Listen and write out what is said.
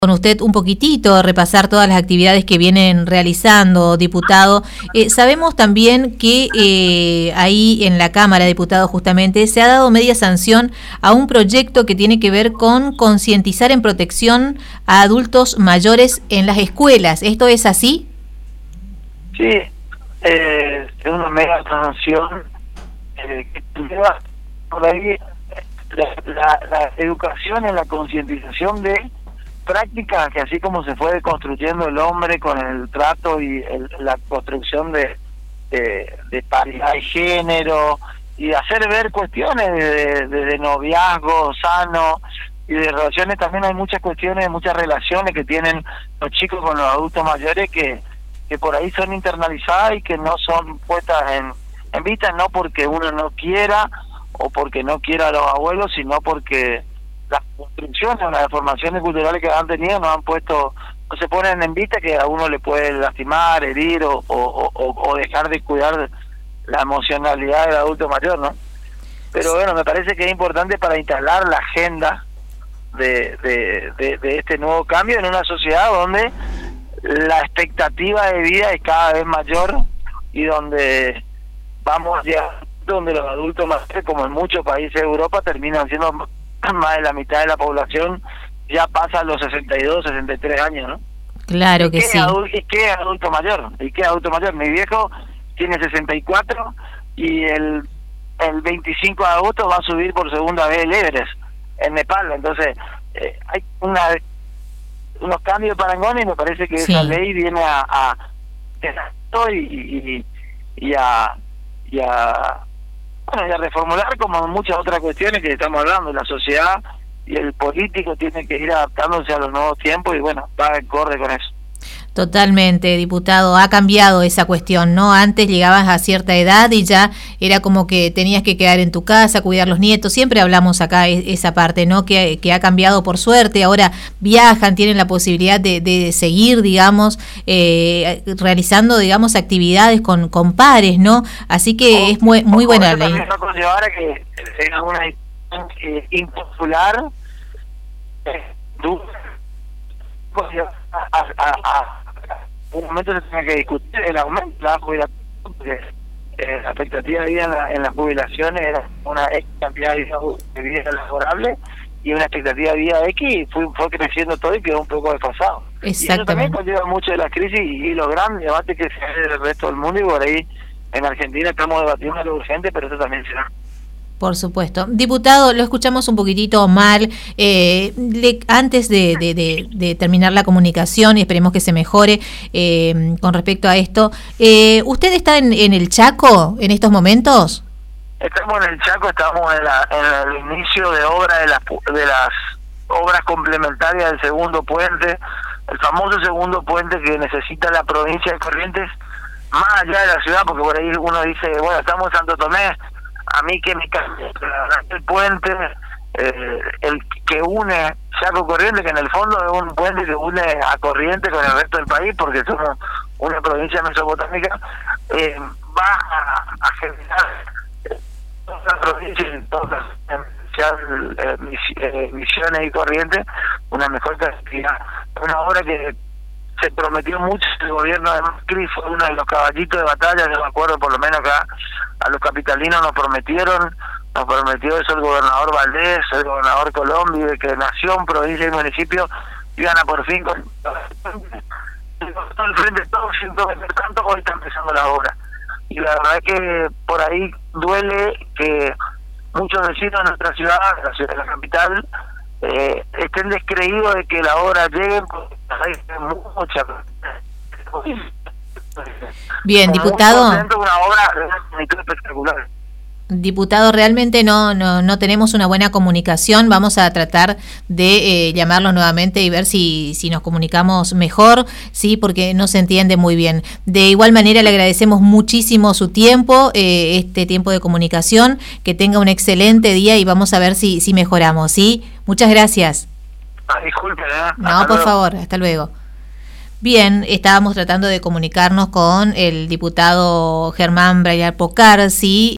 Con usted un poquitito, repasar todas las actividades que vienen realizando, diputado. Sabemos también que ahí en la Cámara de Diputados justamente se ha dado media sanción a un proyecto que tiene que ver con concientizar en protección a adultos mayores en las escuelas. ¿Esto es así? Sí, es una mega sanción que lleva por ahí la educación en la concientización de prácticas que, así como se fue construyendo el hombre con el trato y la construcción de paridad de género y de hacer ver cuestiones de noviazgo sano y de relaciones, también hay muchas cuestiones, muchas relaciones que tienen los chicos con los adultos mayores que por ahí son internalizadas y que no son puestas en vista, no porque uno no quiera o porque no quiera a los abuelos, sino porque las construcciones o las deformaciones culturales que han tenido no se ponen en vista, que a uno le puede lastimar, herir o dejar de cuidar la emocionalidad del adulto mayor, ¿no? Pero bueno, me parece que es importante para instalar la agenda de este nuevo cambio en una sociedad donde la expectativa de vida es cada vez mayor y donde vamos ya, donde los adultos mayores, como en muchos países de Europa, terminan siendo más de la mitad de la población, ya pasa los 62, 63 años, ¿no? Claro que sí. ¿Y qué adulto mayor? ¿Y qué adulto mayor? Mi viejo tiene 64 y el 25 de agosto va a subir por segunda vez el Everest en Nepal. Entonces, hay unos cambios de parangón y me parece que esa ley viene a reformular, como muchas otras cuestiones que estamos hablando. La sociedad y el político tienen que ir adaptándose a los nuevos tiempos y bueno, va acorde con eso. Totalmente, diputado, ha cambiado esa cuestión, ¿no? Antes llegabas a cierta edad y ya era como que tenías que quedar en tu casa, cuidar los nietos, siempre hablamos acá esa parte, ¿no? Que ha cambiado por suerte, ahora viajan, tienen la posibilidad de seguir, digamos, realizando, digamos, actividades con pares, ¿no? Así que es muy buena ley. Eso va a conllevar a que tenga una impopular, un momento se tiene que discutir el aumento de la jubilación, porque la expectativa de vida en las jubilaciones era una X cantidad de vida laborable y una expectativa de vida X fue creciendo todo y quedó un poco desfasado. Y eso también conlleva mucho de la crisis y los grandes debates que se hacen en el resto del mundo, y por ahí en Argentina estamos debatiendo lo urgente, pero eso también será. Por supuesto. Diputado, lo escuchamos un poquitito mal. Antes de terminar la comunicación, y esperemos que se mejore con respecto a esto, ¿usted está en el Chaco en estos momentos? Estamos en el Chaco, estamos en el inicio de obra de las obras complementarias del segundo puente, el famoso segundo puente que necesita la provincia de Corrientes, más allá de la ciudad, porque por ahí uno dice, bueno, estamos en Santo Tomé. A mí que me cambia el puente, el que une Chaco Corrientes, que en el fondo es un puente que une a Corrientes con el resto del país, porque somos una provincia mesopotámica, va a generar toda la provincia y todas las Misiones y Corrientes una mejor calidad. Una obra que se prometió mucho. El gobierno de Macri fue uno de los caballitos de batalla. Yo me acuerdo, por lo menos acá a los capitalinos nos prometió eso el gobernador Valdés, el gobernador Colombi, de que nación, provincia y municipio iban a por fin con todo el frente, todo siento que tanto hoy está empezando la obra. Y la verdad es que por ahí duele que muchos vecinos de nuestra ciudad, de la capital, estén descreídos de que la obra llegue, porque hay mucha. Bien, diputado. Una obra realmente espectacular. Diputado, realmente no tenemos una buena comunicación. Vamos a tratar de llamarlo nuevamente y ver si nos comunicamos mejor, sí, porque no se entiende muy bien. De igual manera, le agradecemos muchísimo su tiempo, este tiempo de comunicación. Que tenga un excelente día y vamos a ver si mejoramos, ¿sí? Muchas gracias. Disculpe, No, por favor, hasta luego. Bien, estábamos tratando de comunicarnos con el diputado Germán Brailar Pocarsi.